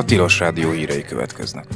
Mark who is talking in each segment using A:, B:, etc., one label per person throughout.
A: Tilos Rádió hírei következnek.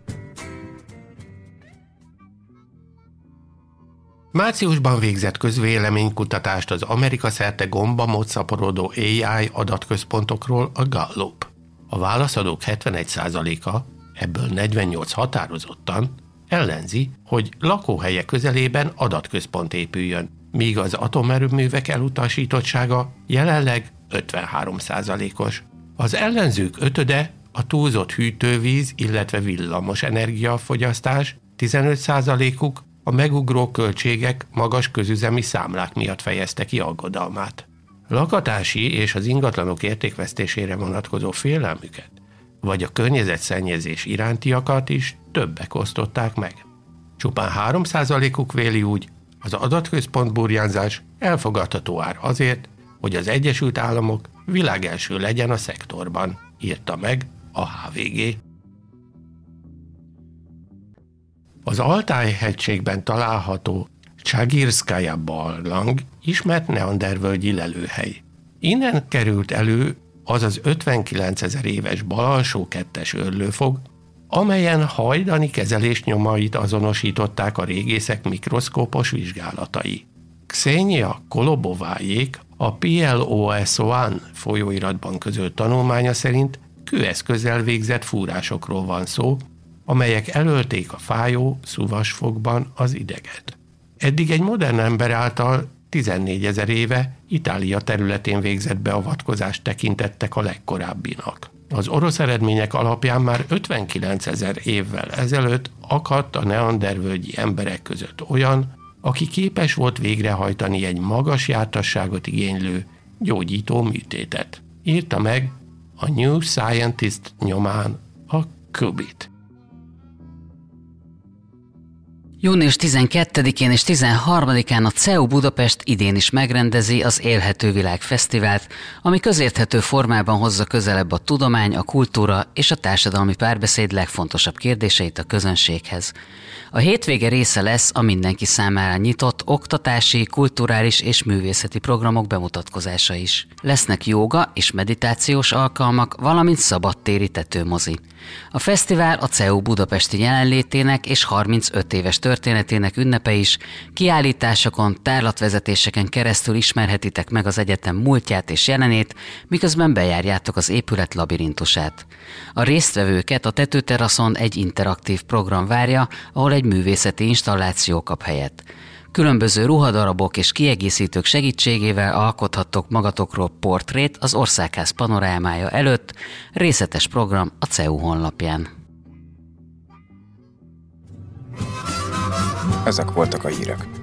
B: Márciusban végzett közvéleménykutatást az Amerika szerte gombamód szaporodó AI adatközpontokról a Gallup. A válaszadók 71%-a, ebből 48 határozottan, ellenzi, hogy lakóhelye közelében adatközpont épüljön, míg az atomerőművek elutasítottsága jelenleg 53%-os. Az ellenzők ötöde a túlzott hűtővíz, illetve villamos energiafogyasztás, 15%-uk a megugró költségek, magas közüzemi számlák miatt fejezte ki aggodalmát. Lakatási és az ingatlanok értékvesztésére vonatkozó félelmüket, vagy a környezetszennyezés irántiakat is többek osztották meg. Csupán 3%-uk véli úgy, az adatközpont burjánzás elfogadható ár azért, hogy az Egyesült Államok világelső legyen a szektorban, írta meg a HVG. Az Altáj-hegységben található Csagirszkaja barlang ismert neandervölgyi lelőhely. Innen került elő az az 59 000 éves Balalsó 2-es őrlőfog, amelyen hajdani kezelés nyomait azonosították a régészek mikroszkópos vizsgálatai. Ksenia Kolobovájék a PLOS One folyóiratban közölt tanulmánya szerint kőeszközzel végzett fúrásokról van szó, amelyek elölték a fájó szuvasfogban az ideget. Eddig egy modern ember által 14 000 éve Itália területén végzett beavatkozást tekintettek a legkorábbinak. Az orosz eredmények alapján már 59 000 évvel ezelőtt akadt a neandervölgyi emberek között olyan, aki képes volt végrehajtani egy magas jártasságot igénylő gyógyító műtétet. Írta meg a New Scientist nyomán a Kubit.
C: Június 12-én és 13-án a CEU Budapest idén is megrendezi az Élhető Világ Fesztivált, ami közérthető formában hozza közelebb a tudomány, a kultúra és a társadalmi párbeszéd legfontosabb kérdéseit a közönséghez. A hétvége része lesz a mindenki számára nyitott oktatási, kulturális és művészeti programok bemutatkozása is. Lesznek jóga és meditációs alkalmak, valamint szabadtéri tetőmozi. A fesztivál a CEU budapesti jelenlétének és 35 éves történetének ünnepe is, kiállításokon, tárlatvezetéseken keresztül ismerhetitek meg az egyetem múltját és jelenét, miközben bejárjátok az épület labirintusát. A résztvevőket a tetőteraszon egy interaktív program várja, ahol egy művészeti installáció kap helyet. Különböző ruhadarabok és kiegészítők segítségével alkothattok magatokról portrét az Országház panorámája előtt, részletes program a CEU honlapján.
A: Ezek voltak a hírek.